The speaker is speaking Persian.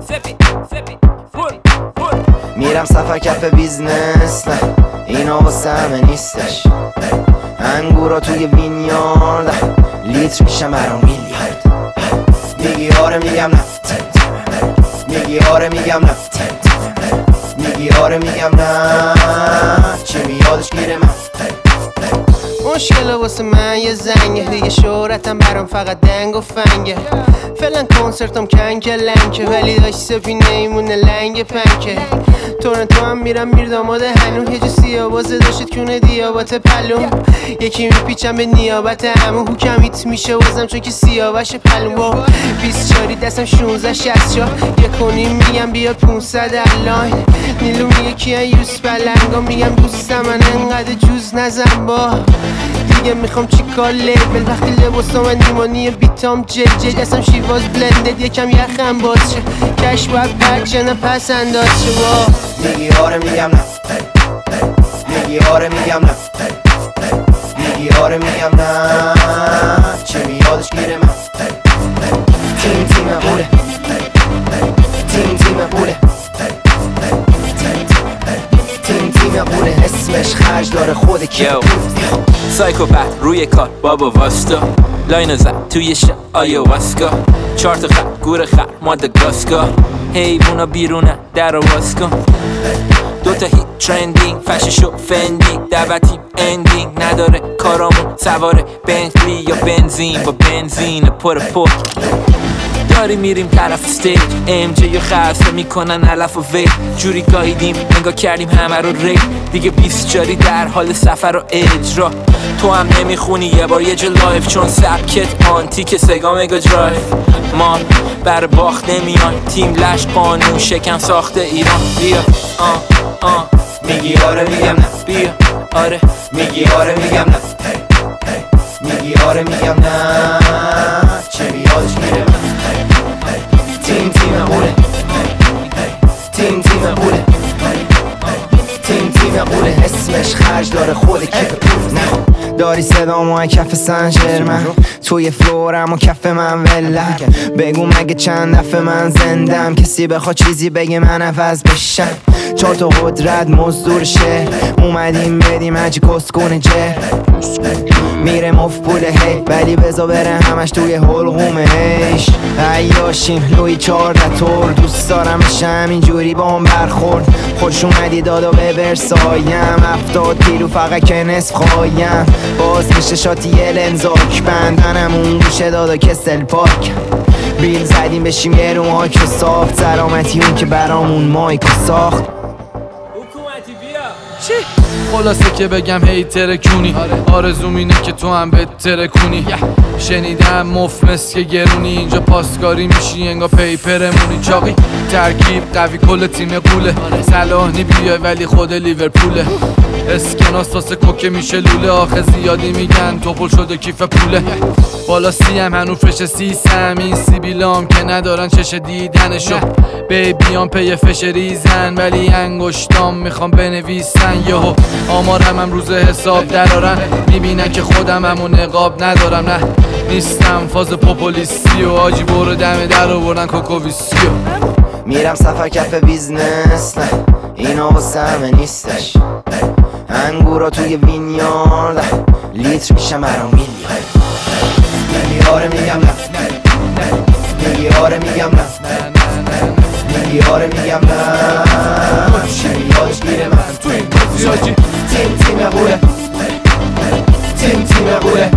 میرم سفر کف بیزنس، نه اینا واسه همه نیستش. انگورا توی وینیارد لیتر میشم برام میلیارد. میگی آره میگم نه، میگی آره میگم نه، میگی آره میگم نه، چی میادش گیره من. مشکل واسه من یه زنگه، دیگه شهرتم برام فقط دنگ و فنگه. فعلا کنسرتم کنکه لنکه، ولی داشت سفینه ایمونه لنگ پنکه. تورنتو هم میرم میرداماد هنو، هجو سیابازه داشت کونه دیابات پلوم. یکی میپیچم به نیابت همون، حکمیت میشه وزم چون که سیاوش پلوم. 24 دستم 16 64 1.5 میگم بیا 500 الان. نیلو میگه کیان یوس بلنگا، میگم دوستم من انقدر جوز نزن با دیگه. میخوام چیکار لیبل وقتی لباسام من نیمانی بیتام جل دستم شیواز بلندد، یکم یخم باز شه کش باید پک نه پس انداز شه. میگی آره میگم نه، میگی آره میگم نه، میگی آره میگم نه، چه میادش گیره من. تیم پوله، تیم پوله، تیم پوله، اسمش خرج داره خود کی. سایکوپت روی کار بابا واستا، لاینو زد توی شب آیواسکا. 4 تا خط گور خر ماداگاسکار، حیوونا بیرونه در واز کن. 2 تا هیت ترندینگ فششو فندی، دعوتیم اندینگ نداره کارامون سواره بنتلی یا بنزین با بنزین پر داری میریم طرف استیج. ام جی یا خلصه میکنن علف و وی، جوری گاهیدیم نگاه کردیم همه رو ری. دیگه 20 جاری در حال سفر و اجرا. تو هم نمیخونی یه بار یه جا لایف، چون سبکت آنتیک سگا مگا درایف. ما بر باخت نمیان، تیم لش قانون شکم ساخته ایران. بیا میگی آره میگم نه، بیا آره میگی آره میگم نه، میگی آره میگم نه، چه بیادش میره من. تیم پوله، تیم پوله، تیم پوله، اسمش خرج داره خود کیف پول. داری صدامو کف سنجرمن، توی فلورم و کف من ولم. بگو مگه چند دفعه من زندم، کسی بخواد چیزی بگه من عوض بشم. 4 تا قدرت مزدور شهر، اومدیم بدیم هجی کسکونه جر. میره مف پوله هی، ولی بزا بره همش توی حلقومه هیش. عیاشیم لوی 14 تور، دوست دارم بشه همینجوری با هم برخورد. خوش اومدی دادا به برسایم، 70 کیلو فقط که نصف خوایم. باز میشه شاتی یه لنزاک، بندنمون گوشه دادا کسل پاک. بیل زدیم بشیم یه رو مایک رو ساخت، سلامتی اون که برامون مایک رو ساخت. چی؟ خلاصه که بگم هی ترکونی، آرزوم اینه که تو هم بهتره کنی. شنیدم مفمس که گرونی، اینجا پاسکاری میشی انگا پیپرمونی. چاقی ترکیب قوی کل تیم قوله، صلاحی بیای ولی خود لیورپوله. اسکناس واسه کوکه میشه لوله، آخه زیادی میگن توپل شده کیف پوله. بالا سیم هنو فرش سیسم، این سیبیلام که ندارن چش دیدنشو. بیبیان پی فش ریزن ولی انگشتام میخوام بنویسن. یهو آمارم هم روز حساب درارن، میبینن که خودم همون نقاب ندارم. نه نیستم فاز پوپولیستی و آجی برو دم در آوردن کوکوویسیو. میرم سفر کف بیزنس، نه اینا واسه همه نیستش. انگورا توی وینیارد لیتر میشم برام میلیارد. میگی آره میگم نه، میگی آره میگم نه، میگی آره میگم نه، چی میادش گیره من. تو این بازی آجی تیم پوله، تیم پوله،